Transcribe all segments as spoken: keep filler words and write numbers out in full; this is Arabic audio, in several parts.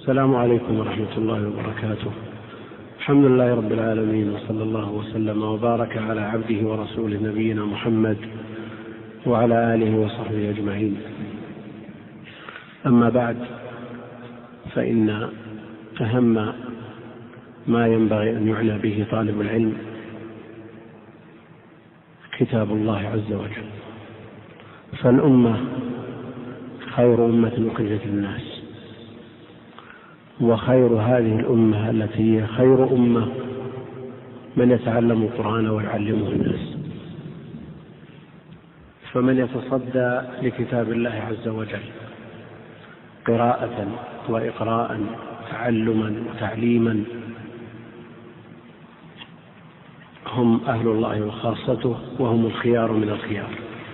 السلام عليكم ورحمة الله وبركاته. الحمد لله رب العالمين، وصلى الله وسلم وبارك على عبده ورسوله نبينا محمد وعلى آله وصحبه أجمعين. أما بعد، فإن أهم ما ينبغي أن يعنى به طالب العلم كتاب الله عز وجل، فالأمة خير أمة أخرجت للناس، وخير هذه الأمة التي هي خير أمة من يتعلم القرآن ويعلمه الناس. فمن يتصدى لكتاب الله عز وجل قراءة وإقراء، تعلما وتعليما، هم أهل الله وخاصته، وهم الخيار من الخيار.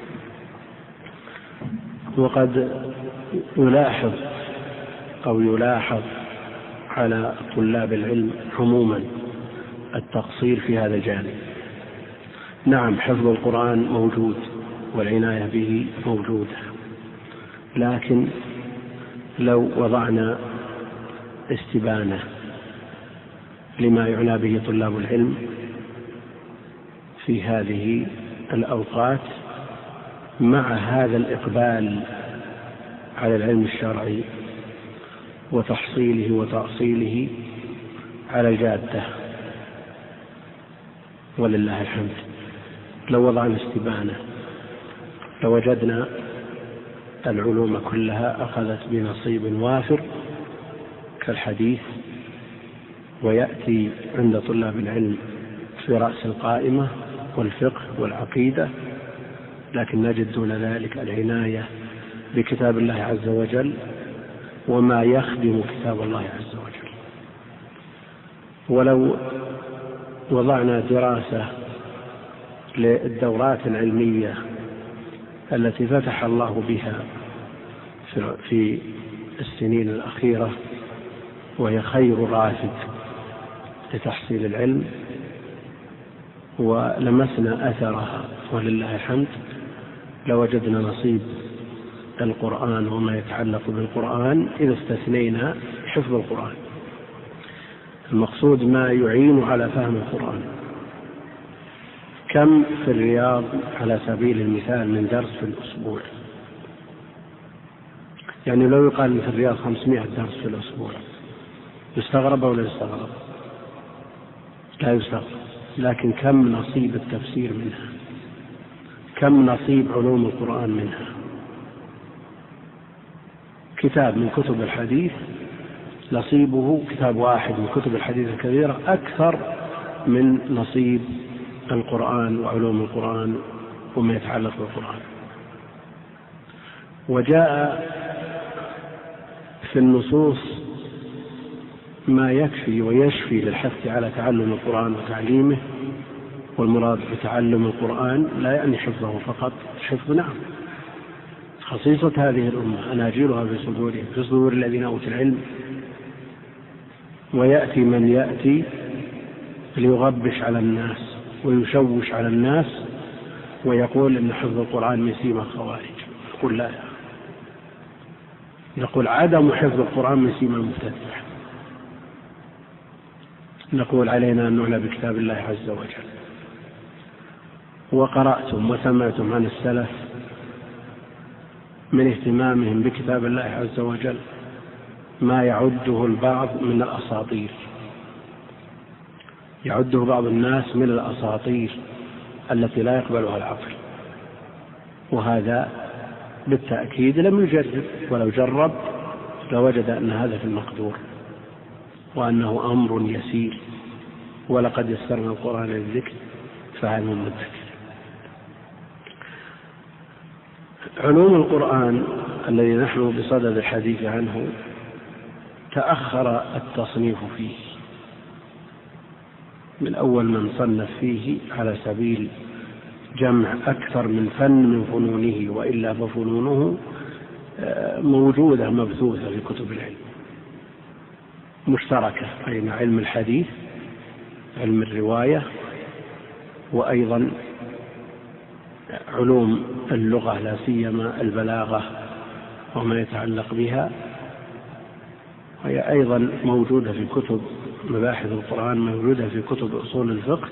وقد يلاحظ أو يلاحظ على طلاب العلم عموما التقصير في هذا الجانب. نعم، حفظ القرآن موجود والعناية به موجودة، لكن لو وضعنا استبانة لما يعنى به طلاب العلم في هذه الأوقات مع هذا الإقبال على العلم الشرعي وتحصيله وتأصيله على الجادة ولله الحمد، لو وضعنا استبانة لوجدنا العلوم كلها أخذت بنصيب وافر كالحديث، ويأتي عند طلاب العلم في رأس القائمة والفقه والعقيدة، لكن نجد دون ذلك العناية بكتاب الله عز وجل وما يخدم كتاب الله عز وجل. ولو وضعنا دراسة للدورات العلمية التي فتح الله بها في السنين الأخيرة، وهي خير رافد لتحصيل العلم، ولمسنا أثرها ولله الحمد، لوجدنا نصيب القرآن وما يتعلق بالقرآن إذا استثنينا حفظ القرآن. المقصود ما يعين على فهم القرآن. كم في الرياض على سبيل المثال من درس في الأسبوع؟ يعني لو يقال في الرياض خمسمائة درس في الأسبوع، يستغرب أو لا يستغرب؟ لا يستغرب. لكن كم نصيب التفسير منها؟ كم نصيب علوم القرآن منها؟ كتاب من كتب الحديث نصيبه، كتاب واحد من كتب الحديث الكبيرة، أكثر من نصيب القرآن وعلوم القرآن وما يتعلق بالقرآن. وجاء في النصوص ما يكفي ويشفي للحث على تعلم القرآن وتعليمه، والمراد بتعلم القرآن لا يعني حفظه فقط، حفظ نعم خصيصة هذه الأمة أناجيلها في صدورهم، في صدور الذين أوتوا العلم، ويأتي من يأتي ليغبش على الناس ويشوش على الناس ويقول إن حفظ القرآن من سيما الخوارج. نقول لا، نقول عدم حفظ القرآن من سيما المبتدع. نقول علينا أن نعنى بكتاب الله عز وجل. وقرأتم وسمعتم عن السلف من اهتمامهم بكتاب الله عز وجل ما يعده البعض من الأساطير، يعده بعض الناس من الأساطير التي لا يقبلها العقل، وهذا بالتأكيد لم يجرب، ولو جرب لوجد أن هذا في المقدور وأنه أمر يسير. ولقد يسرنا القرآن للذكر فهل من مدكر. علوم القرآن الذي نحن بصدد الحديث عنه تأخر التصنيف فيه، من أول من صنف فيه على سبيل جمع أكثر من فن من فنونه، وإلا ففنونه موجودة مبثوثة في كتب العلم مشتركة بين علم الحديث، علم الرواية، وأيضا علوم اللغة لا سيما البلاغة وما يتعلق بها، وهي أيضا موجودة في كتب مباحث القرآن، موجودة في كتب أصول الفقه.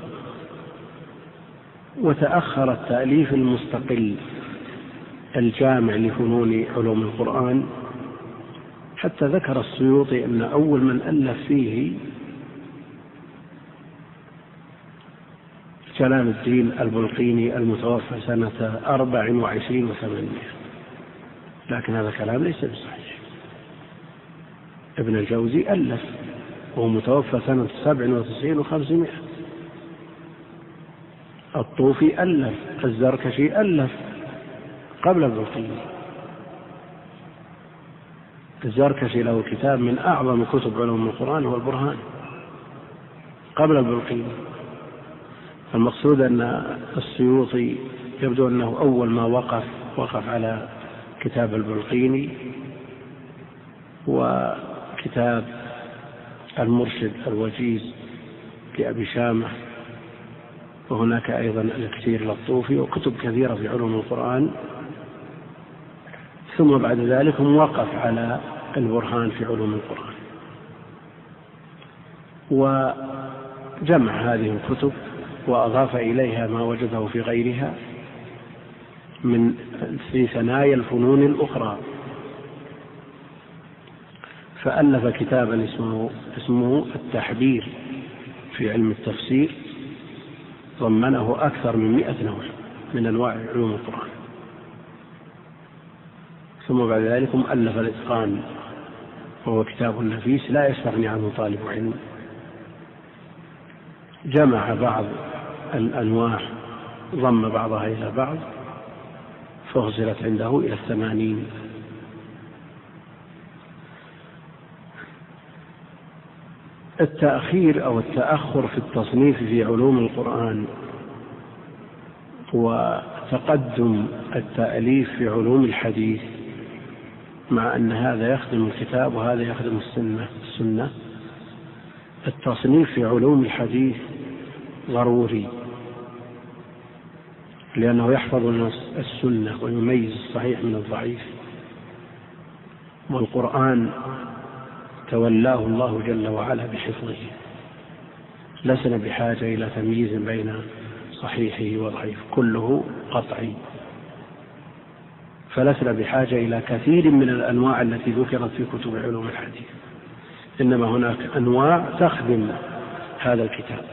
وتأخر التأليف المستقل الجامع لفنون علوم القرآن، حتى ذكر السيوطي أن أول من ألف فيه جلال الدين البلقيني المتوفى سنة أربع وعشرين وثمانمائة، لكن هذا كلام ليس بصحيح. ابن الجوزي ألف وهو متوفى سنة سبع وتسعين وخمسمائة، الطوفي ألف، الزركشي ألف قبل البلقيني. الزركشي له كتاب من أعظم كتب علوم القرآن هو البرهان قبل البلقيني. المقصود أن السيوطي يبدو أنه أول ما وقف وقف على كتاب البلقيني وكتاب المرشد الوجيز لأبي شامة، وهناك أيضا الكثير للطوفي وكتب كثيرة في علوم القرآن. ثم بعد ذلك وقف على البرهان في علوم القرآن، وجمع هذه الكتب وأضاف إليها ما وجده في غيرها من في ثنايا الفنون الأخرى. فألف كتابا اسمه, اسمه التحبير في علم التفسير، ضمنه أكثر من مئة نوع من أنواع علوم القرآن. ثم بعد ذلك ألف الإتقان، وهو كتاب نفيس لا يستغني عنه طالب علم. جمع بعض الأنواع، ضم بعضها إلى بعض، فغزلت عنده إلى الثمانين. التأخير أو التأخر في التصنيف في علوم القرآن وتقدم التأليف في علوم الحديث، مع أن هذا يخدم الكتاب وهذا يخدم السنة السنة التصنيف في علوم الحديث ضروري، لأنه يحفظ السنة ويميز الصحيح من الضعيف. والقرآن تولاه الله جل وعلا بحفظه، لسنا بحاجة إلى تمييز بين صحيحه وضعيف، كله قطعي. فلسنا بحاجة إلى كثير من الأنواع التي ذكرت في كتب علوم الحديث، إنما هناك أنواع تخدم هذا الكتاب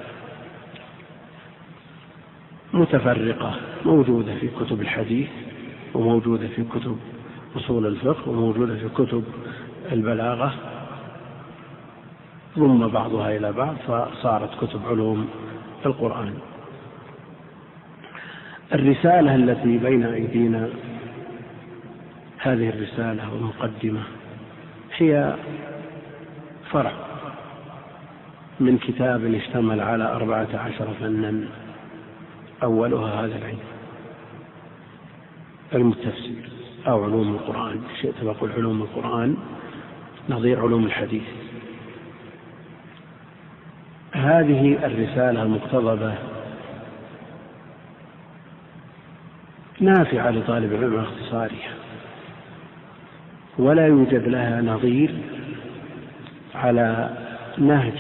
متفرقة، موجودة في كتب الحديث وموجودة في كتب أصول الفقه وموجودة في كتب البلاغة، ضم بعضها إلى بعض فصارت كتب علوم القرآن. الرسالة التي بين أيدينا، هذه الرسالة والمقدمة، هي فرع من كتاب اشتمل على أربعة عشر فنا، أولها هذا العلم، علم التفسير أو علوم القرآن، شئت بقول علوم القرآن نظير علوم الحديث. هذه الرسالة المقتضبة نافعة لطالب العلم اختصارها، ولا يوجد لها نظير على نهج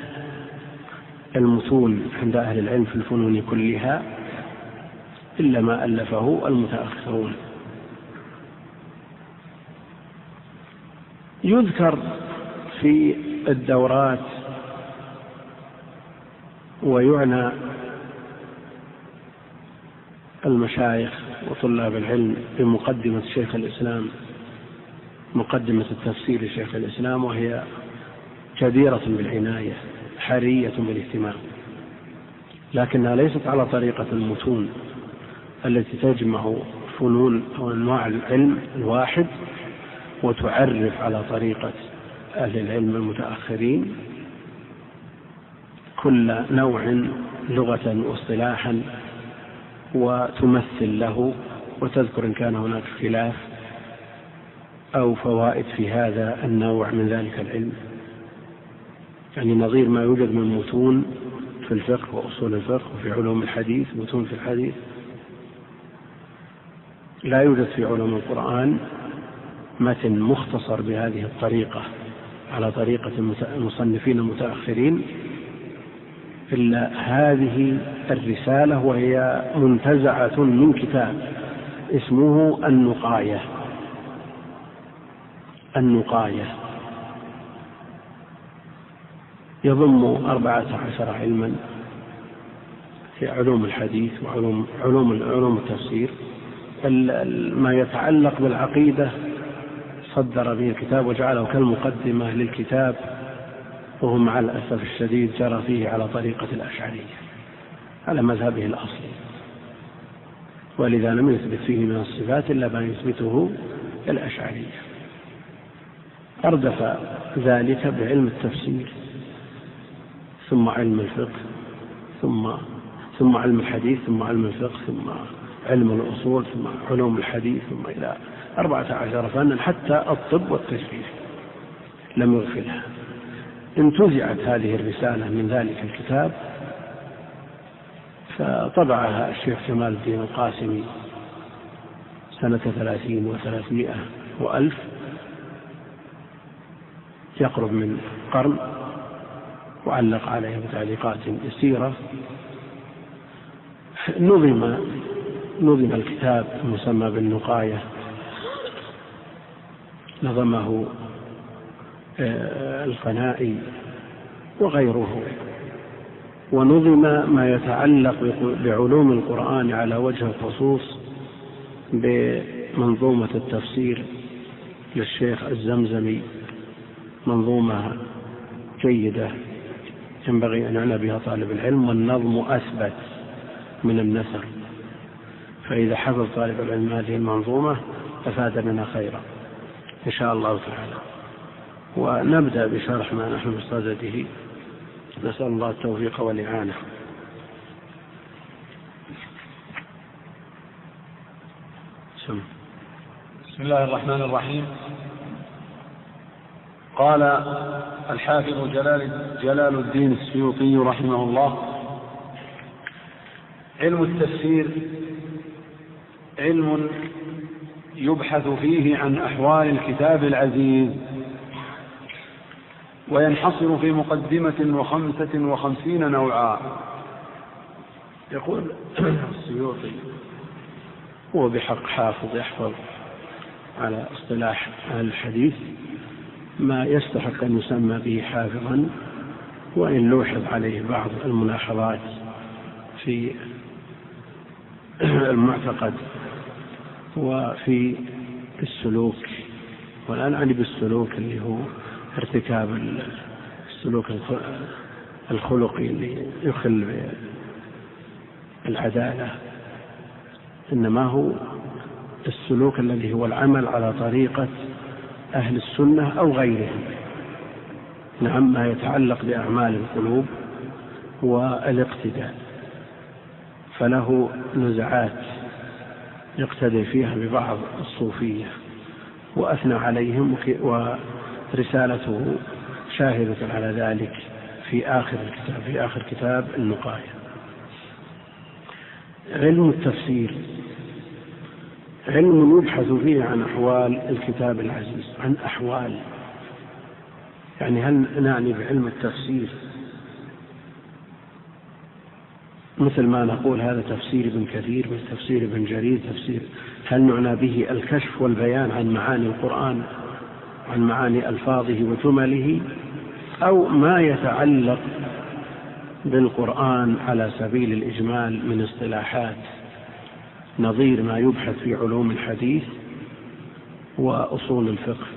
المتون عند أهل العلم في الفنون كلها إلا ما ألفه المتأخرون. يذكر في الدورات ويعنى المشايخ وطلاب العلم بمقدمة شيخ الإسلام، مقدمة التفسير لشيخ الإسلام، وهي جديرة بالعناية حرية بالاهتمام، لكنها ليست على طريقة المتون التي تجمع فنون أو أنواع العلم الواحد وتعرف على طريقة أهل العلم المتأخرين كل نوع لغة واصطلاحا وتمثل له وتذكر إن كان هناك خلاف أو فوائد في هذا النوع من ذلك العلم، يعني نظير ما يوجد من متون في الفقه وأصول الفقه وفي علوم الحديث، متون في الحديث لا يوجد في علوم القرآن متن مختصر بهذه الطريقة على طريقة المصنفين المتأخرين إلا هذه الرسالة، وهي منتزعة من كتاب اسمه النقاية. النقاية يضم أربعة عشر علما في علوم الحديث وعلوم علوم علوم التفسير. ما يتعلق بالعقيدة صدر به الكتاب وجعله كالمقدمة للكتاب، وهو مع الأسف الشديد جرى فيه على طريقة الأشعرية على مذهبه الأصلي، ولذا لم يثبت فيه من الصفات إلا ما يثبته الأشعرية. أردف ذلك بعلم التفسير ثم علم الفقه ثم ثم علم الحديث ثم علم الفقه ثم علم الأصول ثم علوم الحديث ثم إلى أربعة عشر فنا، حتى الطب والتشريح لم يغفلها. انتزعت هذه الرسالة من ذلك الكتاب، فطبعها الشيخ جمال الدين القاسمي سنة ثلاثين وثلاثمائة وألف، يقرب من قرن، وعلق عليه بتعليقات يسيرة. نظم نظم الكتاب المسمى بالنقاية، نظمه القنائي وغيره، ونظم ما يتعلق بعلوم القرآن على وجه الخصوص بمنظومة التفسير للشيخ الزمزمي، منظومة جيدة ينبغي أن يعنى بها طالب العلم، والنظم أثبت من النثر، فإذا حفظ طالب العلم هذه المنظومة أفاد منها خيرا إن شاء الله تعالى. ونبدأ بشرح ما نحن بصدده، نسأل الله التوفيق والإعانة. بسم الله الرحمن الرحيم. قال الحافظ جلال, جلال الدين السيوطي رحمه الله: علم التفسير علم يبحث فيه عن أحوال الكتاب العزيز، وينحصر في مقدمة وخمسة وخمسين نوعا. يقول السيوطي هو بحق حافظ يحفظ على اصطلاح أهل الحديث ما يستحق أن يسمى به حافظا، وإن لوحظ عليه بعض الملاحظات في المعتقد وفي السلوك. والآن أعني بالسلوك اللي هو ارتكاب السلوك الخلقي اللي يخل بالعدالة، إنما هو السلوك الذي هو العمل على طريقة أهل السنة أو غيرهم. نعم، ما يتعلق بأعمال القلوب والاقتداء، فله نزعات يقتدي فيها ببعض الصوفية وأثنى عليهم، ورسالته شاهدة على ذلك في آخر الكتاب في آخر كتاب النقاية. علم التفسير علم يبحث فيه عن أحوال الكتاب العزيز. عن أحوال يعني هل نعني بعلم التفسير مثل ما نقول هذا تفسير ابن كثير من تفسير ابن جرير تفسير، هل نعنى به الكشف والبيان عن معاني القرآن عن معاني ألفاظه وجمله، أو ما يتعلق بالقرآن على سبيل الإجمال من اصطلاحات نظير ما يبحث في علوم الحديث وأصول الفقه؟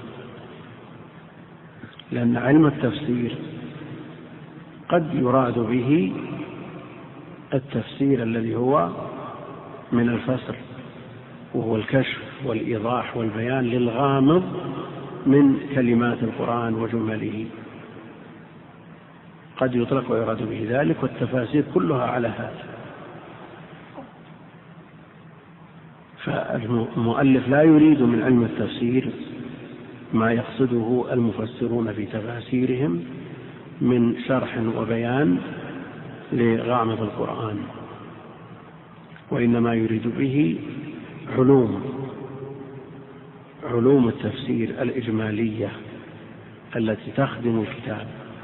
لأن علم التفسير قد يراد به التفسير الذي هو من الفصل، وهو الكشف والإيضاح والبيان للغامض من كلمات القرآن وجمله، قد يطلق ويراد به ذلك، والتفاسير كلها على هذا. فالمؤلف لا يريد من علم التفسير ما يقصده المفسرون في تفاسيرهم من شرح وبيان لغامض القرآن، وإنما يريد به علوم علوم التفسير الإجمالية التي تخدم الكتاب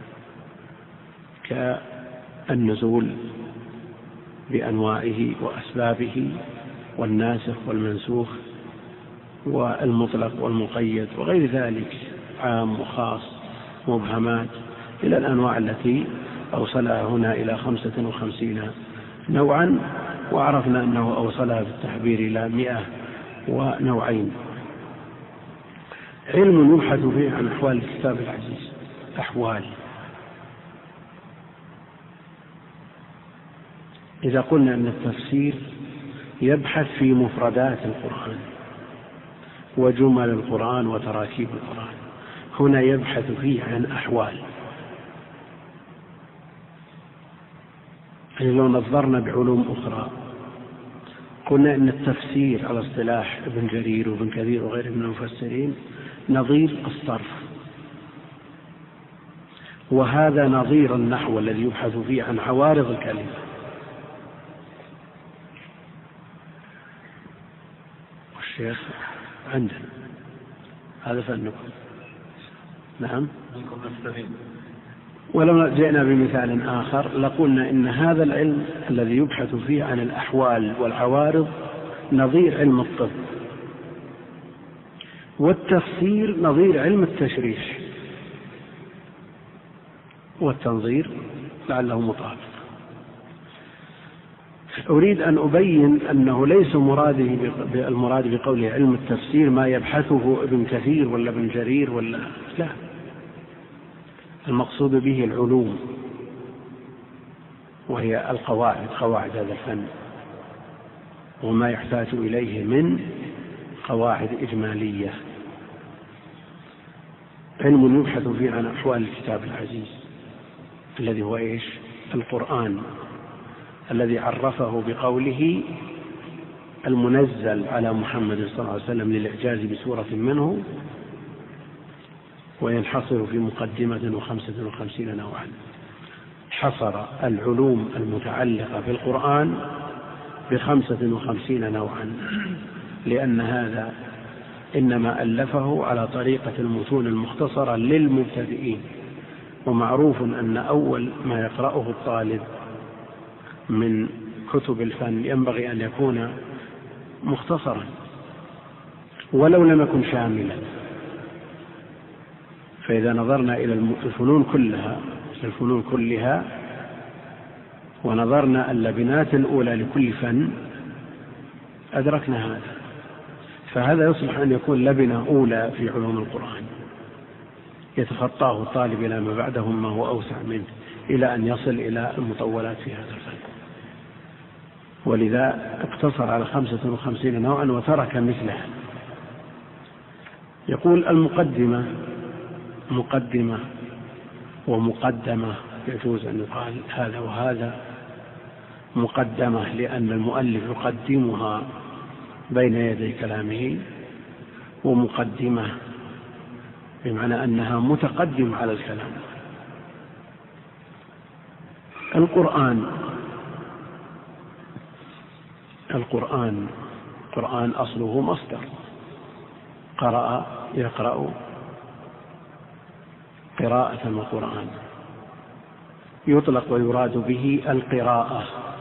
كالنزول بأنواعه وأسبابه والناسخ والمنسوخ والمطلق والمقيد وغير ذلك، عام وخاص، مبهمات، إلى الأنواع التي أوصلها هنا إلى خمسة وخمسين نوعا، وعرفنا أنه أوصلها في التحبير إلى مئة ونوعين. علم يبحث فيه عن أحوال الكتاب العزيز. أحوال، إذا قلنا أن التفسير يبحث في مفردات القرآن وجمل القرآن وتراكيب القرآن، هنا يبحث فيه عن أحوال. يعني لو نظرنا بعلوم أخرى قلنا أن التفسير على اصطلاح ابن جرير وابن كثير وغيره من المفسرين نظير الصرف، وهذا نظير النحو الذي يبحث فيه عن عوارض الكلمة. والشيخ عندنا هذا فنكم. نعم. ولو جئنا بمثال آخر لقلنا إن هذا العلم الذي يبحث فيه عن الأحوال والعوارض نظير علم الطب، والتفسير نظير علم التشريح والتنظير لعله مطابق. أريد أن أبين أنه ليس مرادي المراد بقوله علم التفسير ما يبحثه ابن كثير ولا ابن جرير ولا لا، المقصود به العلوم وهي القواعد، قواعد هذا الفن وما يحتاج إليه من قواعد إجمالية. علم يبحث فيه عن أحوال الكتاب العزيز الذي هو إيش؟ القرآن، الذي عرفه بقوله المنزل على محمد صلى الله عليه وسلم للإعجاز بسورة منه، وينحصر في مقدمة وخمسة وخمسين نوعا. حصر العلوم المتعلقة بالقرآن بخمسة وخمسين نوعا، لأن هذا إنما ألفه على طريقة المتون المختصرة للمبتدئين، ومعروف أن أول ما يقرأه الطالب من كتب الفن ينبغي أن يكون مختصرا ولو لم يكن شاملا. فإذا نظرنا إلى الفنون كلها الفنون كلها ونظرنا اللبنات الأولى لكل فن أدركنا هذا، فهذا يصلح أن يكون لبنة أولى في علوم القرآن يتخطاه الطالب إلى ما بعده ما هو أوسع منه إلى أن يصل إلى المطولات في هذا الفن. ولذا اقتصر على خمسة وخمسين نوعا وترك مثلها. يقول المقدمة، مقدمة ومقدمة، يجوز أن يقال هذا وهذا. مقدمة لأن المؤلف يقدمها بين يدي كلامه، ومقدمة بمعنى أنها متقدمة على الكلام. القرآن القرآن القرآن أصله مصدر، قرأ يقرأ قراءة وقرآن، يطلق ويراد به القراءة.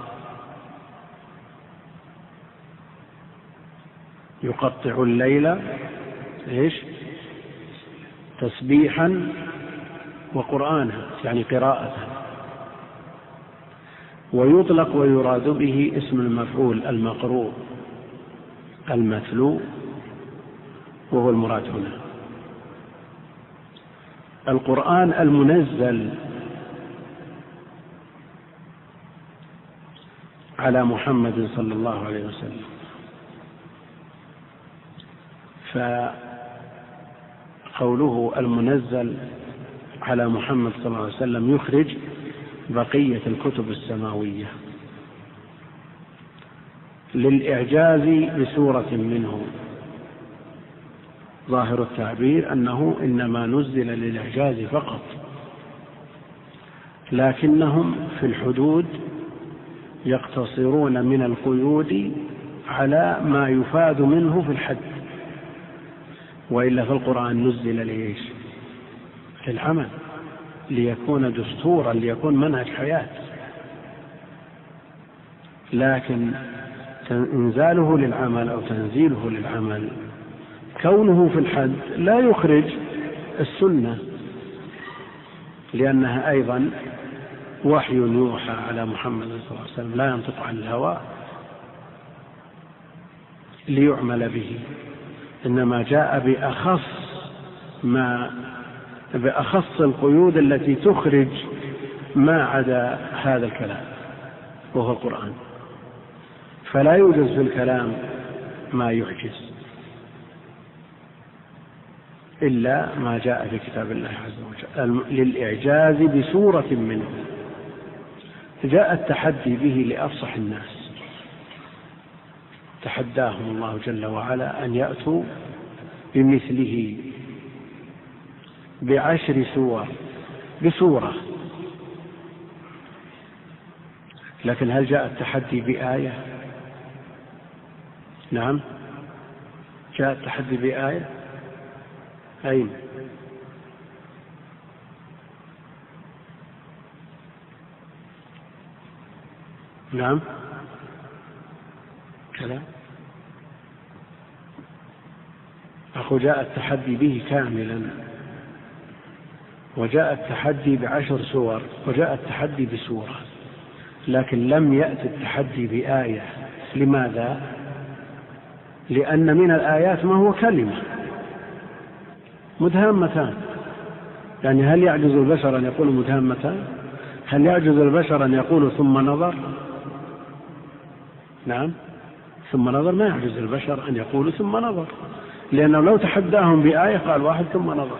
يقطع الليل إيش؟ تسبيحا وقرآنا، يعني قراءة. ويطلق ويراد به اسم المفعول المقروء المتلو، وهو المراد هنا. القرآن المنزل على محمد صلى الله عليه وسلم، فقوله المنزل على محمد صلى الله عليه وسلم يخرج بقية الكتب السماوية للإعجاز بسورة منه. ظاهر التعبير أنه إنما نزل للإعجاز فقط، لكنهم في الحدود يقتصرون من القيود على ما يفاد منه في الحد، وإلا في القرآن نزل ليش؟ للعمل، ليكون دستورا، ليكون منهج حياة. لكن إنزاله للعمل أو تنزيله للعمل كونه في الحد لا يخرج السنة، لأنها أيضا وحي يوحى على محمد صلى الله عليه وسلم لا ينطق عن الهوى ليعمل به، إنما جاء بأخص ما بأخص القيود التي تخرج ما عدا هذا الكلام وهو القرآن. فلا يوجد في الكلام ما يعجز إلا ما جاء في كتاب الله عز وجل للإعجاز بسورة منه. جاء التحدي به لأفصح الناس، تحداهم الله جل وعلا أن يأتوا بمثله بعشر سور بسورة. لكن هل جاء التحدي بآية؟ نعم، جاء التحدي بآية. أين؟ نعم، كلام أخو جاء التحدي به كاملا، وجاء التحدي بعشر سور، وجاء التحدي بسورة، لكن لم يأتي التحدي بآية. لماذا؟ لأن من الآيات ما هو كلمة مدهامتان. يعني هل يعجز البشر أن يقول مدهامتان؟ هل يعجز البشر أن يقول ثم نظر؟ نعم، ثم نظر ما يعجز البشر أن يقول ثم نظر، لأنه لو تحداهم بآية قال واحد ثم نظر،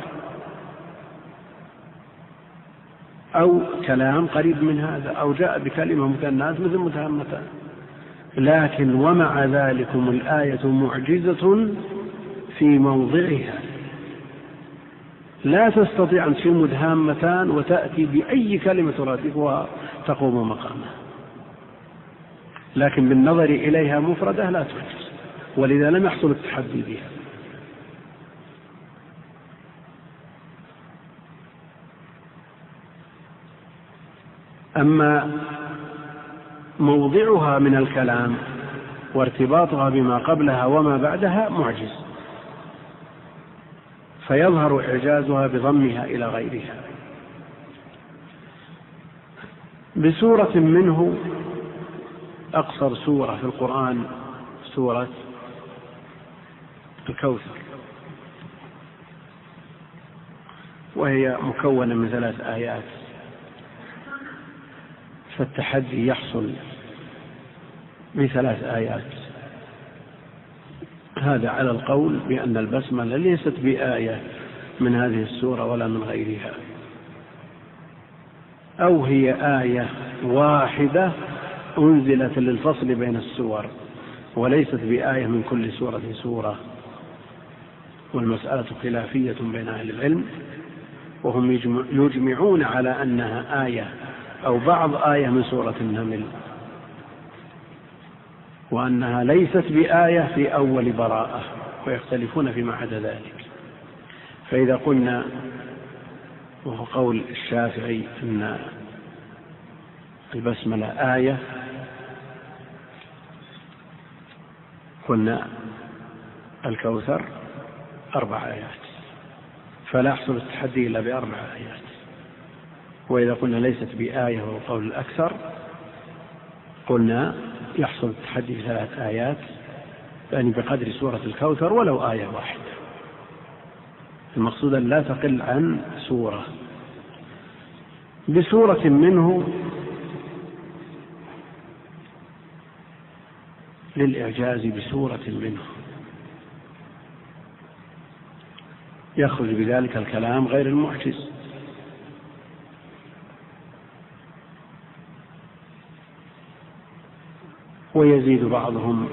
أو كلام قريب من هذا، أو جاء بكلمة مثناة مثل مدهامتان. لكن ومع ذلكم الآية معجزة في موضعها، لا تستطيع أن تصير مدهامتان وتأتي بأي كلمة ترادفها تقوم مقامها، لكن بالنظر إليها مفردة لا تعجز، ولذا لم يحصل التحدي بها. أما موضعها من الكلام وارتباطها بما قبلها وما بعدها معجز، فيظهر إعجازها بضمها إلى غيرها. بسورة منه أقصر سورة في القرآن سورة الكوثر، وهي مكونة من ثلاث آيات، فالتحدي يحصل بثلاث آيات. هذا على القول بأن البسملة ليست بآية من هذه السورة ولا من غيرها، أو هي آية واحدة أنزلت للفصل بين السور وليست بآية من كل سورة سورة. والمسألة خلافية بين أهل العلم، وهم يجمعون على أنها آية أو بعض آية من سورة النمل، وأنها ليست بآية في أول براءة، ويختلفون فيما عدا ذلك. فإذا قلنا، وهو قول الشافعي، أن البسملة آية، قلنا الكوثر أربع آيات، فلا يحصل التحدي إلا بأربع آيات. وإذا قلنا ليست بآية وهو قول الأكثر، قلنا يحصل التحدي بثلاث آيات، يعني بقدر سورة الكوثر ولو آية واحدة. المقصود أن لا تقل عن سورة. بسورة منه للإعجاز بسورة منه، يخرج بذلك الكلام غير المعجز. ويزيد بعضهم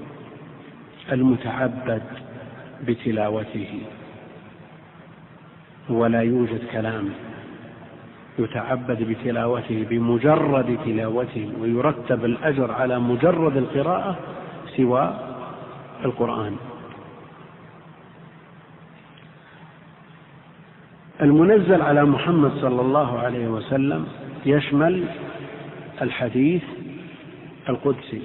المتعبد بتلاوته، ولا يوجد كلام يتعبد بتلاوته بمجرد تلاوته ويرتب الأجر على مجرد القراءة سوى القرآن. المنزل على محمد صلى الله عليه وسلم يشمل الحديث القدسي،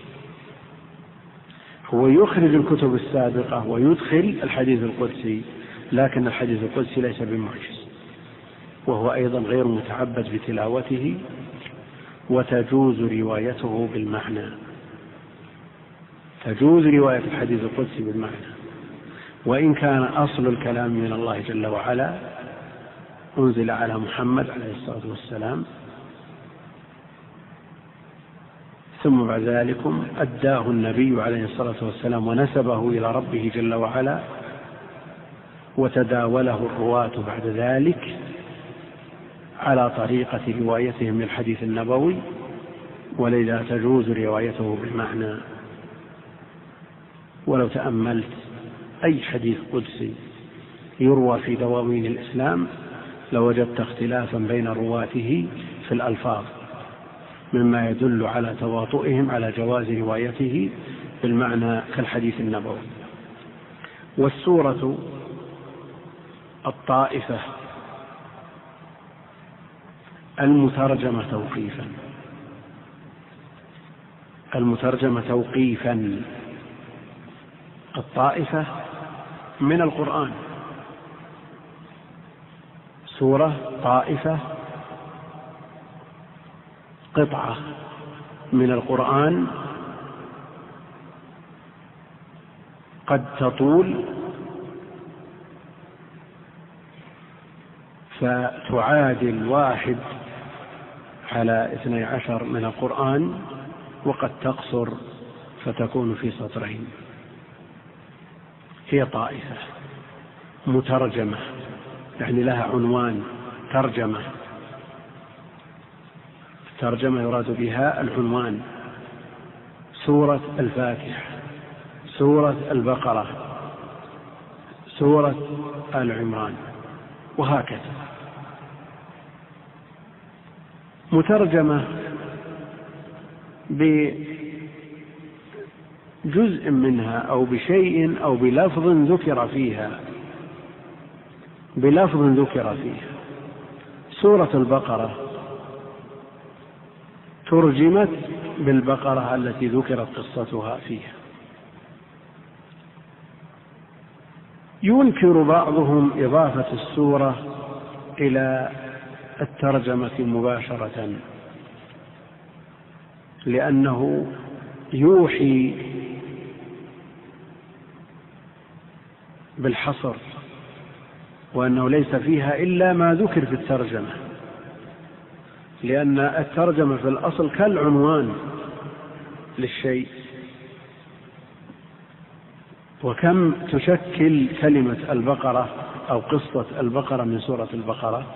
هو يخرج الكتب السابقة ويدخل الحديث القدسي، لكن الحديث القدسي ليس بمعجز، وهو أيضا غير متعبد بتلاوته، وتجوز روايته بالمعنى، تجوز رواية الحديث القدسي بالمعنى، وإن كان أصل الكلام من الله جل وعلا أنزل على محمد عليه الصلاة والسلام، ثم بعد ذلك أداه النبي عليه الصلاة والسلام ونسبه إلى ربه جل وعلا، وتداوله الرواة بعد ذلك على طريقة روايتهم من الحديث النبوي، ولذا تجوز روايته بالمعنى. ولو تأملت أي حديث قدسي يروى في دواوين الإسلام لوجدت اختلافا بين رواته في الألفاظ، مما يدل على تواطؤهم على جواز روايته بالمعنى كالحديث النبوي. والسورة الطائفة المترجمة توقيفا، المترجمة توقيفا الطائفة من القرآن، سورة طائفة قطعة من القرآن قد تطول فتعادل واحد على اثني عشر من القرآن، وقد تقصر فتكون في سطرين. هي طائفة مترجمة، يعني لها عنوان ترجمة، ترجمة يراد بها العنوان، سورة الفاتحة، سورة البقرة، سورة آل عمران، وهكذا. مترجمة بجزء منها أو بشيء أو بلفظ ذكر فيها، بلفظ ذكر فيها. سورة البقرة ترجمت بالبقرة التي ذكرت قصتها فيها. ينكر بعضهم إضافة السورة إلى الترجمة مباشرة، لأنه يوحي بالحصر، وأنه ليس فيها إلا ما ذكر في الترجمة، لأن الترجمة في الأصل كالعنوان للشيء. وكم تشكل كلمة البقرة أو قصة البقرة من سورة البقرة؟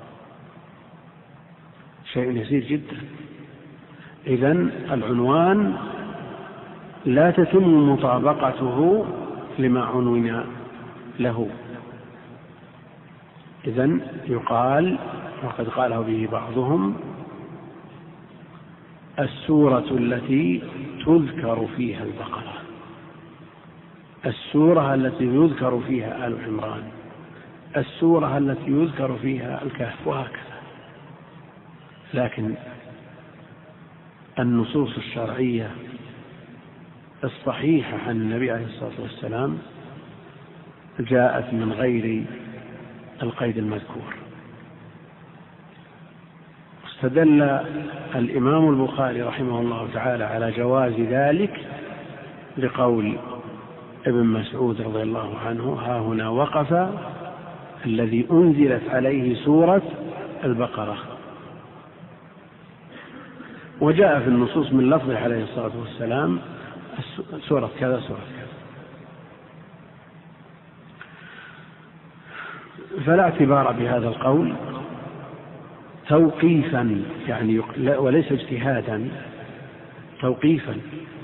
شيء يسير جدا. إذن العنوان لا تتم مطابقته لما عنون له. إذن يقال، وقد قاله به بعضهم، السورة التي تذكر فيها البقرة، السورة التي يذكر فيها آل عمران، السورة التي يذكر فيها الكهف، وهكذا. لكن النصوص الشرعية الصحيحة عن النبي عليه الصلاة والسلام جاءت من غير القيد المذكور. استدل الإمام البخاري رحمه الله تعالى على جواز ذلك لقول ابن مسعود رضي الله عنه: ها هنا وقف الذي أنزلت عليه سورة البقرة. وجاء في النصوص من لفظه عليه الصلاة والسلام سورة كذا سورة كذا. فلا اعتبار بهذا القول توقيفا، يعني وليس اجتهادا، توقيفا.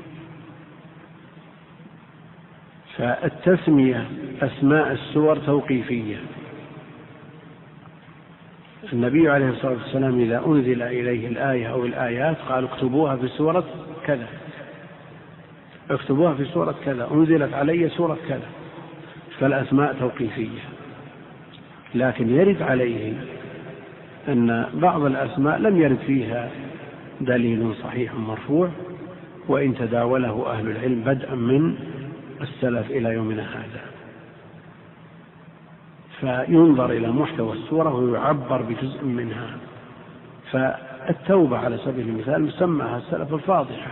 فالتسمية أسماء السور توقيفية. النبي عليه الصلاة والسلام إذا أنزل إليه الآية أو الآيات قال: اكتبوها في سورة كذا، اكتبوها في سورة كذا، أنزلت علي سورة كذا. فالأسماء توقيفية. لكن يرد عليه أن بعض الأسماء لم يرد فيها دليل صحيح مرفوع، وإن تداوله أهل العلم بدءا من السلف إلى يومنا هذا، فينظر إلى محتوى السورة ويعبر بجزء منها. فالتوبة على سبيل المثال مسماها السلف الفاضحة،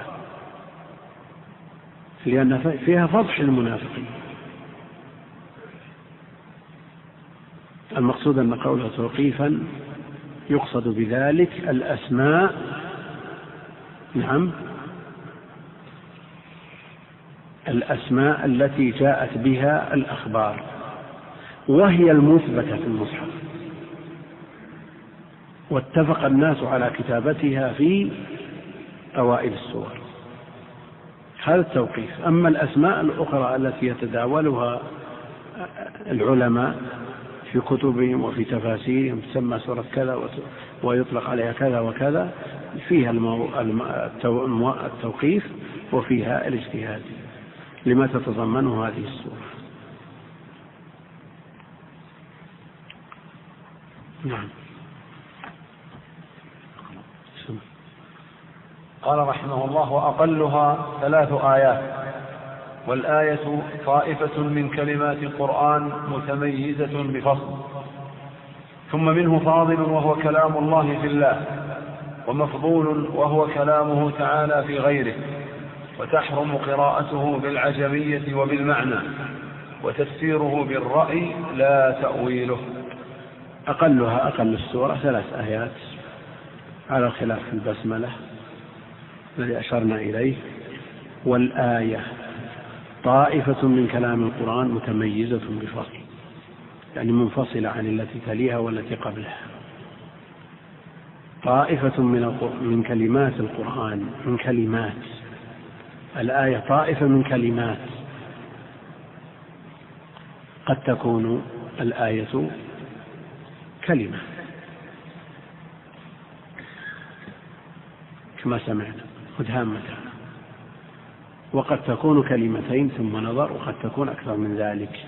لأن فيها فضح المنافقين. المقصود أن قوله توقيفا يقصد بذلك الأسماء، نعم، الأسماء التي جاءت بها الأخبار، وهي المثبتة في المصحف، واتفق الناس على كتابتها في أوائل السور. هذا التوقيف. أما الأسماء الأخرى التي يتداولها العلماء في كتبهم وفي تفاسيرهم تسمى سورة كذا ويطلق عليها كذا وكذا، فيها التوقيف وفيها الاجتهاد لما تتضمنه هذه السورة. نعم. قال رحمه الله: وأقلها ثلاث آيات، والآية طائفة من كلمات القرآن متميزة بفصل، ثم منه فاضل وهو كلام الله في الله، ومفضول وهو كلامه تعالى في غيره، وتحرم قراءته بالعجمية وبالمعنى، وتفسيره بالرأي لا تأويله. أقلها أقل السورة ثلاث آيات على الخلاف في البسملة الذي أشرنا إليه. والآية طائفة من كلام القرآن متميزة بفصل، يعني منفصلة عن التي تليها والتي قبلها. طائفة من, من كلمات القرآن، من كلمات الآية طائفة من كلمات، قد تكون الآية كلمة كما سمعنا مدهامة، وقد تكون كلمتين ثم نظر، وقد تكون أكثر من ذلك.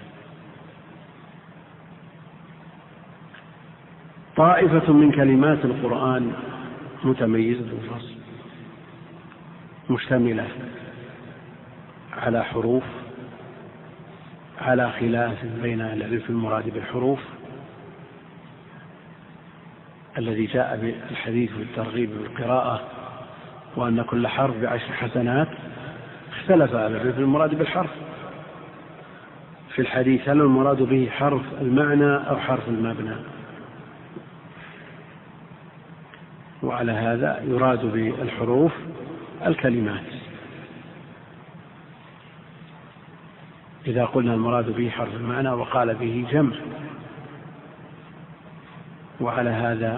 طائفة من كلمات القرآن متميزة بالفصل، مشتملة على حروف، على خلاف بين أهل العلم في المراد بالحروف الذي جاء بالحديث بالترغيب بالقراءة وأن كل حرف بعشر حسنات. اختلف أهل العلم في المراد بالحرف في الحديث، هل المراد به حرف المعنى أو حرف المبنى؟ وعلى هذا يراد بالحروف الكلمات إذا قلنا المراد به حرف المعنى، وقال به جمع. وعلى هذا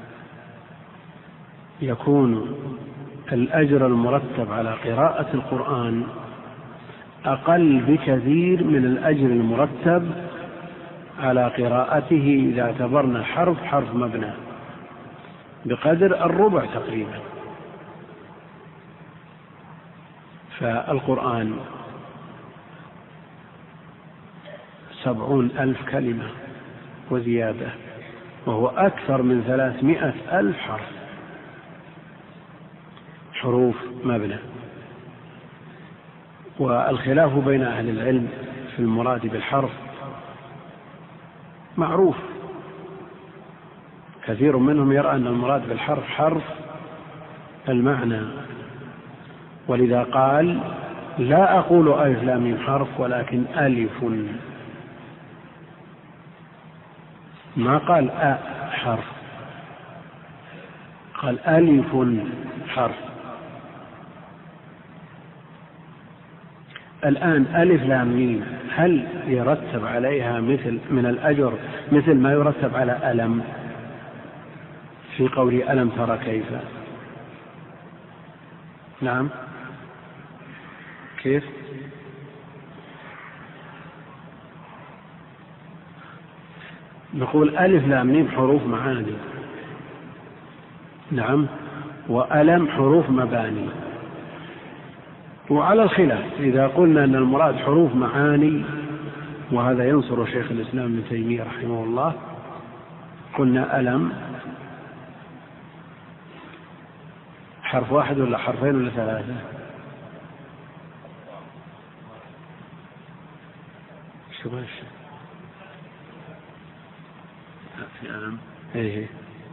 يكون الأجر المرتب على قراءة القرآن أقل بكثير من الأجر المرتب على قراءته إذا اعتبرنا حرف حرف مبنى، بقدر الربع تقريبا. فالقرآن سبعون ألف كلمة وزيادة، وهو أكثر من ثلاثمائة ألف حرف حروف مبنى. والخلاف بين أهل العلم في المراد بالحرف معروف، كثير منهم يرى أن المراد بالحرف حرف المعنى، ولذا قال: لا أقول ألف لام ميم حرف ولكن ألف، ما قال أ حرف، قال ألف حرف. الآن ألف لام ميم هل يرتب عليها مثل من الأجر مثل ما يرتب على ألم في قول ألم ترى كيف؟ نعم، كيف؟ نقول ألف لام ميم حروف معاني، نعم، وألم حروف مباني. وعلى الخلاف إذا قلنا أن المراد حروف معاني وهذا ينصر شيخ الإسلام ابن تيمية رحمه الله. قلنا ألم حرف واحد ولا حرفين ولا ثلاثة؟ شو باش في ألم إيه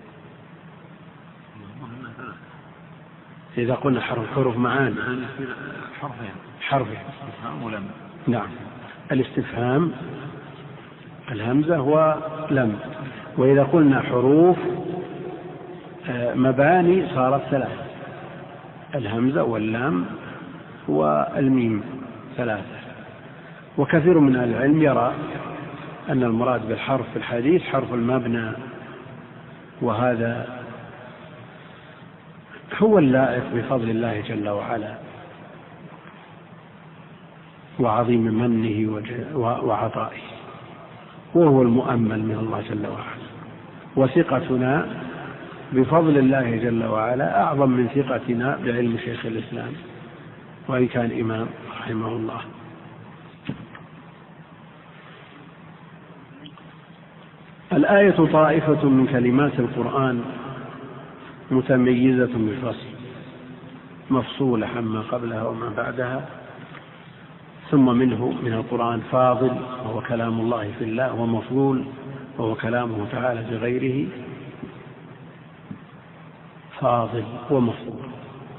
إذا قلنا حرف حروف معاني حرفين حرفين استفهام ولم. نعم الاستفهام الهمزة ولم. وإذا قلنا حروف مباني صارت ثلاثة الهمزة واللام والميم ثلاثة. وكثير من أهل العلم يرى أن المراد بالحرف في الحديث حرف المبنى، وهذا هو اللائق بفضل الله جل وعلا وعظيم منه وعطائه، وهو المؤمل من الله جل وعلا. وثقتنا بفضل الله جل وعلا أعظم من ثقتنا بعلم شيخ الإسلام وإن كان إمام رحمه الله. الآية طائفة من كلمات القرآن متميزة بالفصل، مفصولة عما قبلها وما بعدها. ثم منه من القرآن فاضل وهو كلام الله في الله، ومفضول وهو كلامه تعالى في غيره. فاضل ومفضول.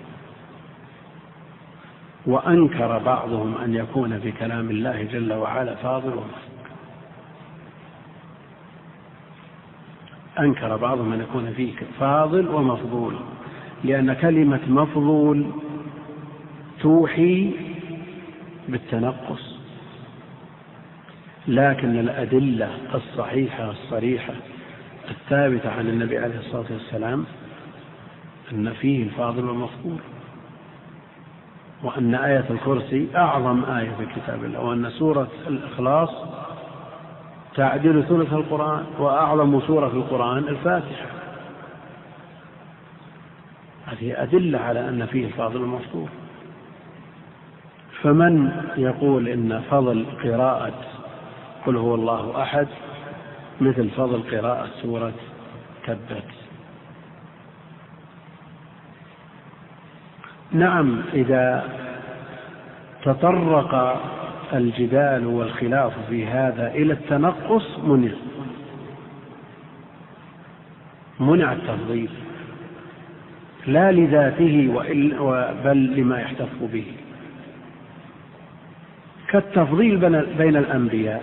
وأنكر بعضهم أن يكون في كلام الله جل وعلا فاضل ومفضول. أنكر بعضهم أن يكون فيه فاضل ومفضول، لأن كلمة مفضول توحي بالتنقص، لكن الأدلة الصحيحة الصريحة الثابتة عن النبي عليه الصلاة والسلام أن فيه الفاضل والمفضول، وأن آية الكرسي أعظم آية في كتاب الله، وأن سورة الإخلاص تعدل ثلث القرآن، وأعظم سورة في القرآن الفاتحة. هذه أدلة على أن فيه الفاضل والمفضول. فمن يقول إن فضل قراءة قل هو الله أحد مثل فضل قراءة سورة تبت؟ نعم، إذا تطرق الجدال والخلاف في هذا إلى التنقص منع منع التفضيل، لا لذاته بل لما يحتف به، كالتفضيل بين الأنبياء.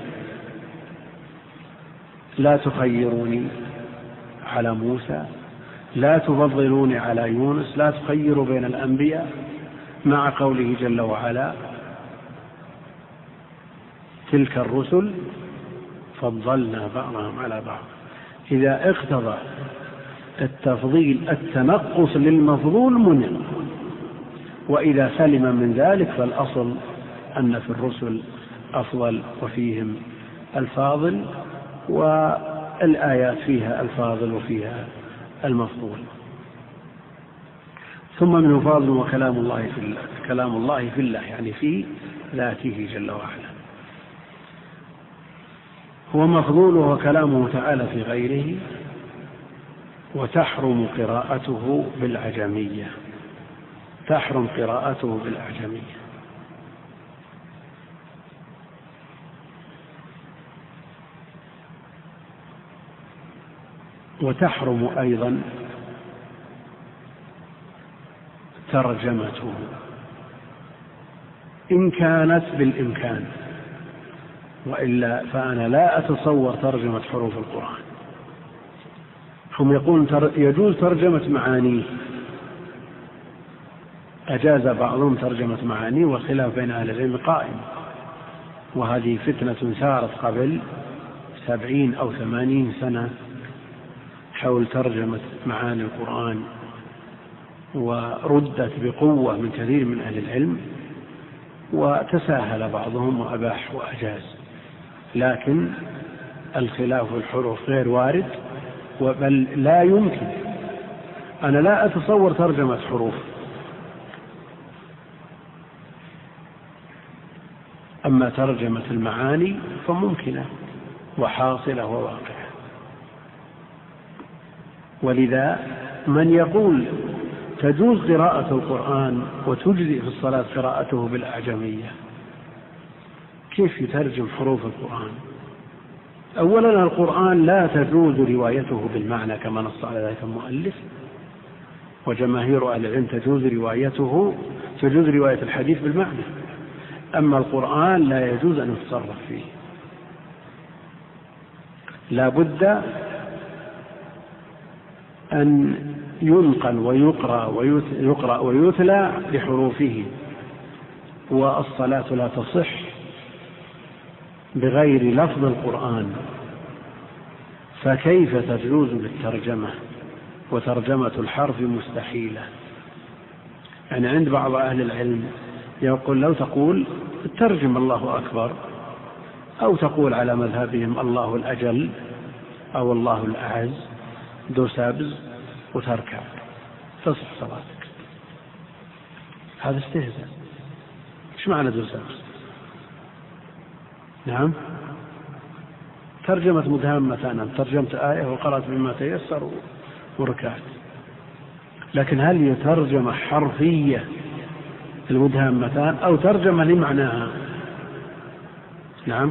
لا تخيروني على موسى، لا تفضلوني على يونس، لا تخيروا بين الأنبياء، مع قوله جل وعلا تلك الرسل فضلنا بعضهم على بعض. إذا اقتضى التفضيل التنقص للمفضول منع، وإذا سلم من ذلك فالأصل أن في الرسل أفضل وفيهم الفاضل، والآيات فيها الفاضل وفيها المفضول. ثم منه فاضل وكلام الله في الله، كلام الله في الله يعني في ذاته جل وعلا. هو مفضول وهو كلامه تعالى في غيره. وتحرم قراءته بالعجمية، تحرم قراءته بالأعجمية. وتحرم أيضا ترجمته إن كانت بالإمكان، وإلا فأنا لا أتصور ترجمة حروف القرآن. هم يقولون يجوز ترجمة معانيه، أجاز بعضهم ترجمة معانيه، والخلاف بين أهل العلم قائم، وهذه فتنة سارت قبل سبعين أو ثمانين سنة حول ترجمة معاني القرآن، وردت بقوة من كثير من أهل العلم، وتساهل بعضهم وأباح وأجاز. لكن الخلاف في الحروف غير وارد، بل لا يمكن. أنا لا أتصور ترجمة حروف، أما ترجمة المعاني فممكنة وحاصلة وواقعة. ولذا من يقول تجوز قراءة القرآن وتجزئ في الصلاة قراءته بالأعجمية، كيف يترجم حروف القرآن؟ أولا القرآن لا تجوز روايته بالمعنى كما نص على ذلك المؤلف، وجماهير أهل العلم تجوز روايته تجوز رواية الحديث بالمعنى، أما القرآن لا يجوز أن يتصرف فيه، لا بد أن ينقل ويقرأ ويقرأ ويتلى بحروفه، والصلاة لا تصح بغير لفظ القرآن، فكيف تجوز بالترجمة؟ وترجمة الحرف مستحيلة. يعني عند بعض أهل العلم يقول لو تقول ترجم الله أكبر، أو تقول على مذهبهم الله الأجل أو الله الأعز دو سابز وتركع تصح صلاتك. هذا استهزاء. ايش معنى دو سابز؟ نعم، ترجمة مدهامة، أنا ترجمت آية وقرأت بما تيسر وركعت، لكن هل يترجم حرفية المدهامتان أو ترجمة لمعناها؟ نعم.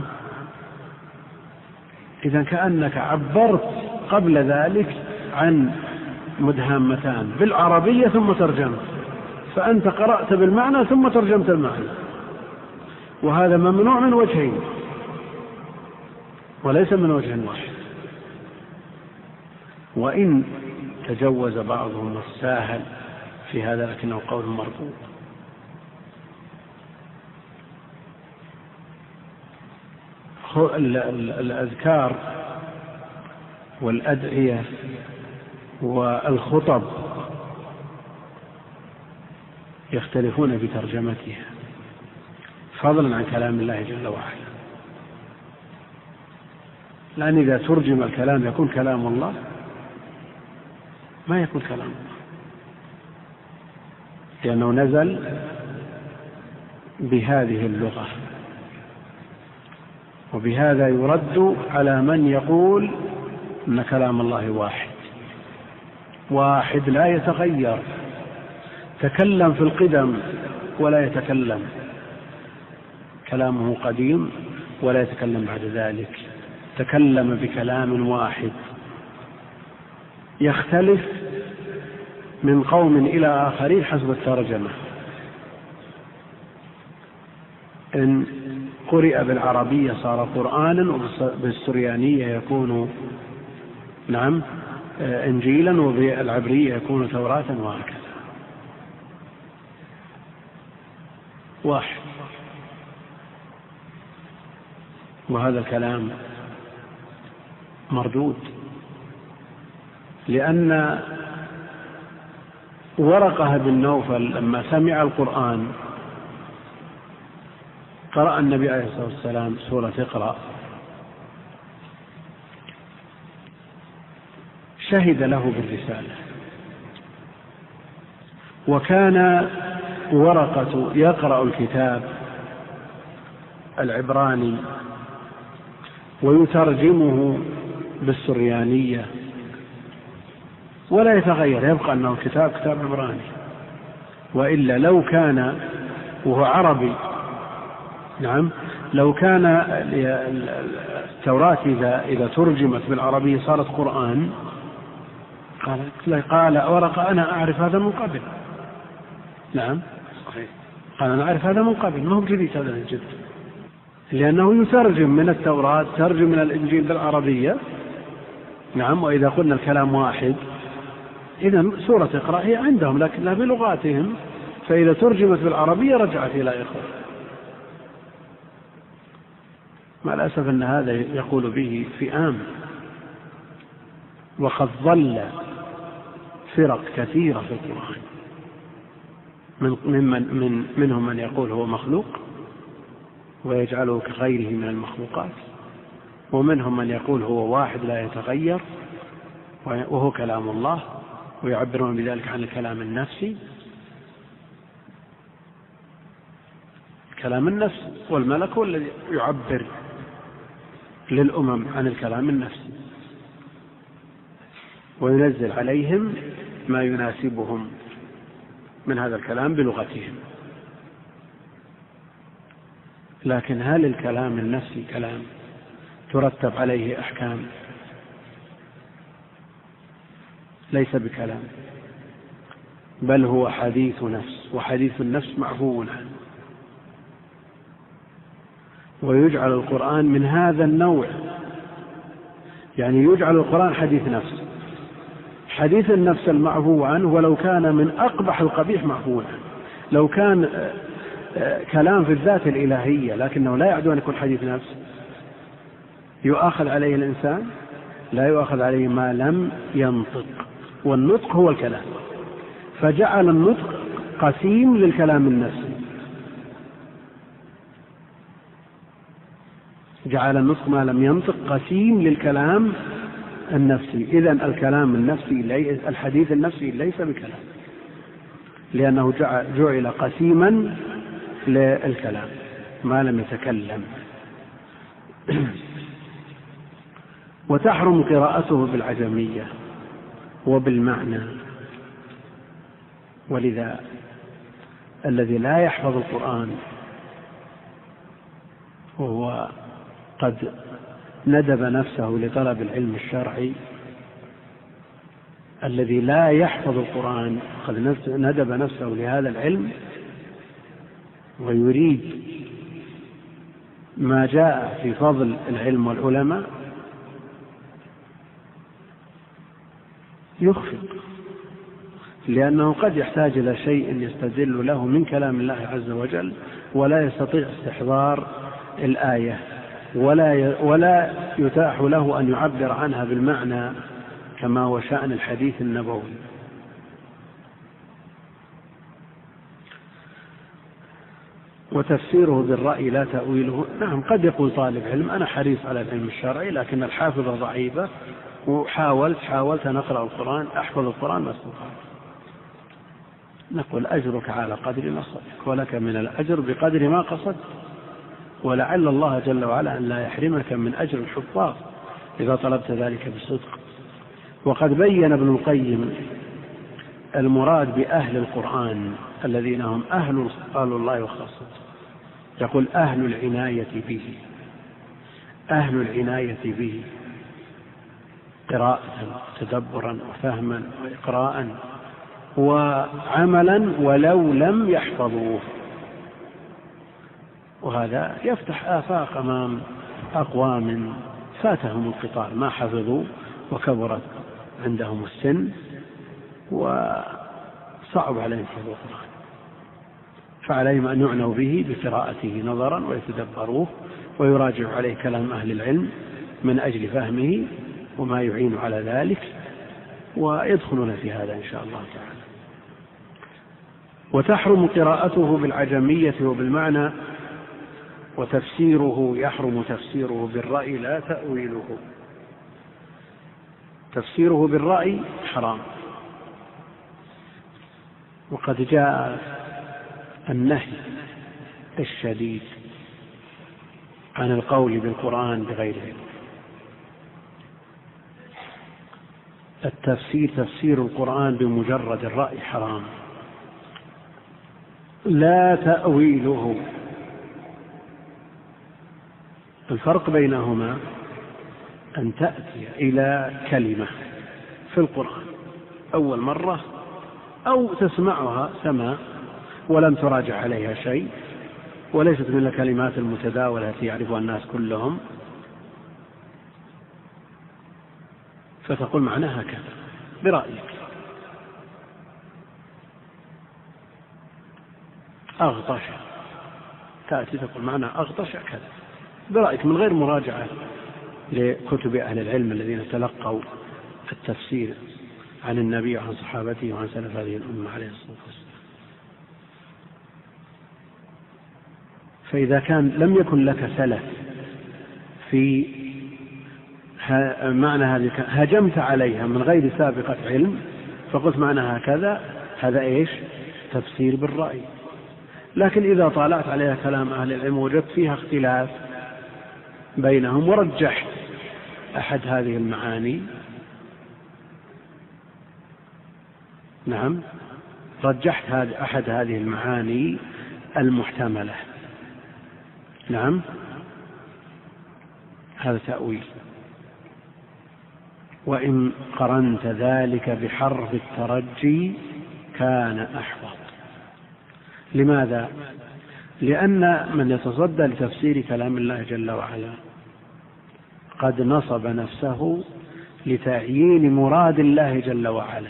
إذا كأنك عبرت قبل ذلك عن مدهامتان بالعربية ثم ترجمت، فأنت قرأت بالمعنى ثم ترجمت المعنى، وهذا ممنوع من وجهين وليس من وجه واحد. وإن تجوز بعضهم الساهل في هذا لكنه قول مرفوض. الأذكار والأدعية والخطب يختلفون بترجمتها فضلا عن كلام الله جل وعلا، لأن إذا ترجم الكلام يكون كلام الله، ما يكون كلام الله، لأنه نزل بهذه اللغة. وبهذا يرد على من يقول أن كلام الله واحد واحد لا يتغير، تكلم في القدم ولا يتكلم، كلامه قديم ولا يتكلم بعد ذلك، تكلم بكلام واحد يختلف من قوم إلى آخرين حسب الترجمة. إن قرئ بالعربية صار قرآنا، وبالسريانية يكون نعم إنجيلا، وبالعبرية يكون توراة، وهكذا واحد. وهذا الكلام مردود، لأن ورقة بن نوفل لما سمع القرآن قرأ النبي عليه الصلاة والسلام سورة اقرأ، شهد له بالرسالة، وكان ورقة يقرأ الكتاب العبراني ويترجمه بالسريانية ولا يتغير، يبقى أنه كتاب كتاب عبراني. وإلا لو كان وهو عربي، نعم، لو كان التوراة إذا, إذا ترجمت بالعربية صارت قرآن، قال قال ورقة أنا أعرف هذا من قبل. نعم صحيح، قال أنا أعرف هذا من قبل، ما هو جديد هذا الجد، لأنه يترجم من التوراة، ترجم من الإنجيل بالعربية. نعم. وإذا قلنا الكلام واحد، إذن سورة اقرأ هي عندهم لكنها بلغاتهم، فإذا ترجمت بالعربية رجعت إلى إخوة. مع الأسف أن هذا يقول به فئام، وقد ظل فرق كثيرة في القرآن، من ممن من منهم من يقول هو مخلوق ويجعله كغيره من المخلوقات، ومنهم من يقول هو واحد لا يتغير وهو كلام الله، ويعبرون بذلك عن الكلام النفسي. الكلام النفسي، والملك هو الذي يعبر للأمم عن الكلام النفسي وينزل عليهم ما يناسبهم من هذا الكلام بلغتهم. لكن هل الكلام النفسي كلام ترتب عليه أحكام؟ ليس بكلام، بل هو حديث نفس، وحديث النفس معفو عنه. ويجعل القرآن من هذا النوع، يعني يجعل القرآن حديث نفس، حديث النفس المعفو عنه، ولو كان من أقبح القبيح معفو عنه. لو كان كلام في الذات الإلهية لكنه لا يعد أن يكون حديث نفس، يؤاخذ عليه الإنسان؟ لا يؤاخذ عليه ما لم ينطق، والنطق هو الكلام، فجعل النطق قسيم للكلام النفسي، جعل النطق ما لم ينطق قسيم للكلام النفسي. إذن الكلام النفسي، الحديث النفسي ليس بكلام، لأنه جعل قسيما للكلام ما لم يتكلم. وتحرم قراءته بالعجمية وبالمعنى. ولذا الذي لا يحفظ القرآن وهو قد ندب نفسه لطلب العلم الشرعي، الذي لا يحفظ القرآن قد ندب نفسه لهذا العلم ويريد ما جاء في فضل العلم والعلماء، يخفق، لأنه قد يحتاج إلى شيء يستدل له من كلام الله عز وجل ولا يستطيع استحضار الآية، ولا ولا يتاح له أن يعبر عنها بالمعنى كما هو شأن الحديث النبوي. وتفسيره بالرأي لا تأويله. نعم، قد يقول طالب علم أنا حريص على العلم الشرعي لكن الحافظة ضعيفة، وحاولت حاولت أن أقرأ القرآن أحفظ القرآن ما استطعت. نقول أجرك على قدر نصرك، ولك من الأجر بقدر ما قصدت، ولعل الله جل وعلا أن لا يحرمك من أجر الحفاظ إذا طلبت ذلك بصدق. وقد بين ابن القيم المراد بأهل القرآن الذين هم أهل الله وخاصته، يقول أهل العناية به، أهل العناية به قراءة تدبرا وفهما وإقراء وعملا ولو لم يحفظوه. وهذا يفتح آفاق أمام أقوام فاتهم القطار ما حفظوا وكبرت عندهم السن وصعب عليهم حفظ القرآن، فعليهم أن يعنوا به بقراءته نظرا ويتدبروه ويراجعوا عليه كلام أهل العلم من أجل فهمه وما يعين على ذلك، ويدخلون في هذا إن شاء الله تعالى. وتحرم قراءته بالعجمية وبالمعنى، وتفسيره يحرم تفسيره بالرأي لا تأويله. تفسيره بالرأي حرام، وقد جاء النهي الشديد عن القول بالقرآن بغير علم. التفسير تفسير القرآن بمجرد الرأي حرام، لا تأويله. الفرق بينهما أن تأتي إلى كلمة في القرآن أول مرة أو تسمعها سماع ولم تراجع عليها شيء وليست من الكلمات المتداولة التي يعرفها الناس كلهم، فتقول معناها كذا برأيك. أغطش، تأتي تقول معناها أغطش كذا برأيك من غير مراجعة لكتب أهل العلم الذين تلقوا التفسير عن النبي وعن صحابته وعن سلف هذه الأمة عليه الصلاة والسلام. فإذا كان لم يكن لك سلف في معنى هذه هجمت عليها من غير سابقة علم فقلت معناها كذا، هذا إيش؟ تفسير بالرأي. لكن إذا طالعت عليها كلام أهل العلم وجدت فيها اختلاف بينهم ورجحت أحد هذه المعاني، نعم رجحت أحد هذه المعاني المحتملة، نعم هذا تأويل. وإن قرنت ذلك بحرف الترجي كان أحوط. لماذا؟ لأن من يتصدى لتفسير كلام الله جل وعلا قد نصب نفسه لتعيين مراد الله جل وعلا،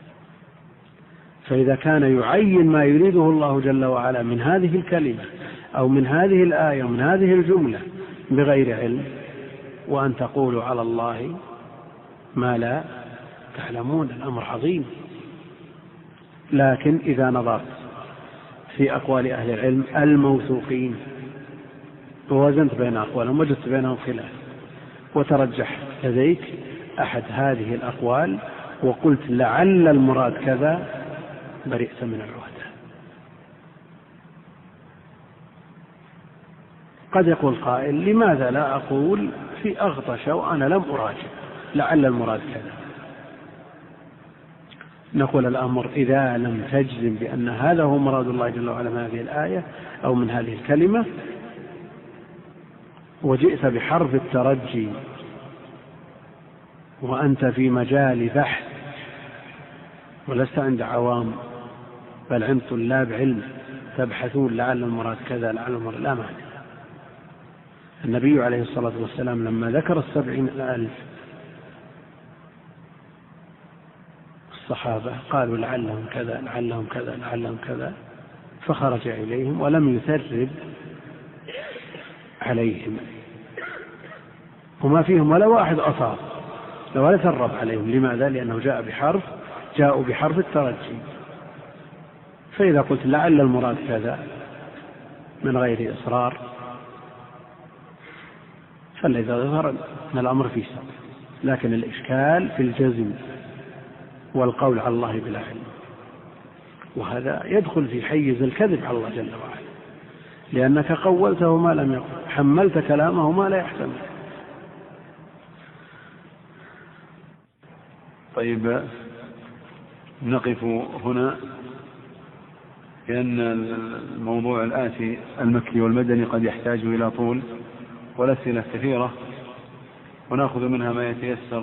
فإذا كان يعين ما يريده الله جل وعلا من هذه الكلمة أو من هذه الآية ومن هذه الجملة بغير علم، وأن تقولوا على الله ما لا تعلمون، الأمر عظيم. لكن إذا نظرت في أقوال أهل العلم الموثوقين ووزنت بين أقوالهم وجدت بينهم خلاف، وترجح لديك أحد هذه الأقوال وقلت لعل المراد كذا، برئت من العهدة. قد يقول قائل لماذا لا أقول في أغطش وأنا لم أراجع لعل المراد كذا؟ نقول الأمر إذا لم تجزم بأن هذا هو مراد الله جل وعلا من هذه الآية أو من هذه الكلمة، وجئت بحرف الترجي وأنت في مجال بحث ولست عند عوام بل عند طلاب علم تبحثون لعل المراد كذا لعل المراد، لا معنى. النبي عليه الصلاة والسلام لما ذكر السبعين الألف الصحابة قالوا لعلهم كذا لعلهم كذا لعلهم كذا، فخرج إليهم ولم يثرب عليهم، وما فيهم ولا واحد أصاب ولا ثرب عليهم. لماذا؟ لأنه جاء بحرف جاءوا بحرف الترجي. فإذا قلت لعل المراد كذا من غير إصرار فالذي ظهر من الأمر فيه سبب، لكن الإشكال في الجزم والقول على الله بلا علم، وهذا يدخل في حيز الكذب على الله جل وعلا، لأنك قولته ما لم يقل، حملت كلامه ما لا يحتمل. طيب نقف هنا، لأن الموضوع الآتي المكي والمدني قد يحتاج إلى طول والأسئلة كثيرة ونأخذ منها ما يتيسر.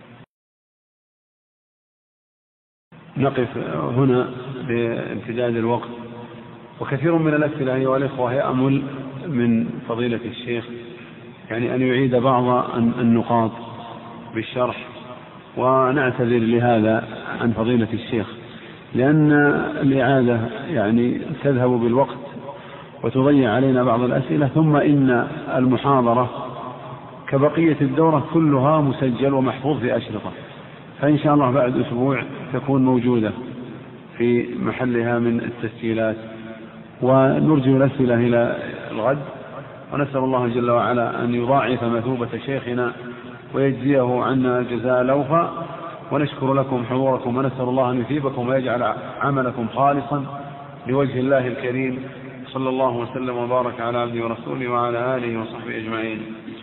نقف هنا بامتداد الوقت، وكثير من الأسئلة أيها الإخوة يأمل من فضيلة الشيخ يعني أن يعيد بعض النقاط بالشرح، ونعتذر لهذا عن فضيلة الشيخ، لأن الإعادة يعني تذهب بالوقت وتضيع علينا بعض الأسئلة، ثم إن المحاضرة كبقية الدورة كلها مسجل ومحفوظ في أشرطة، فإن شاء الله بعد أسبوع تكون موجودة في محلها من التسجيلات، ونرجو الأسئلة إلى الغد، ونسأل الله جل وعلا أن يضاعف مثوبة شيخنا ويجزيه عنا الجزاء الأوفى، ونشكر لكم حضوركم، ونسأل الله أن يثيبكم ويجعل عملكم خالصا لوجه الله الكريم. صلى الله وسلم وبارك على عبده ورسوله وعلى آله وصحبه أجمعين.